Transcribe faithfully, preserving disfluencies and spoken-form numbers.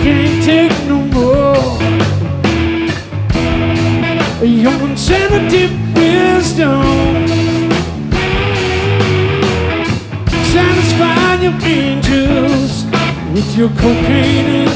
can't take no more. Your insanity wisdom, satisfy your angels with your cocaine.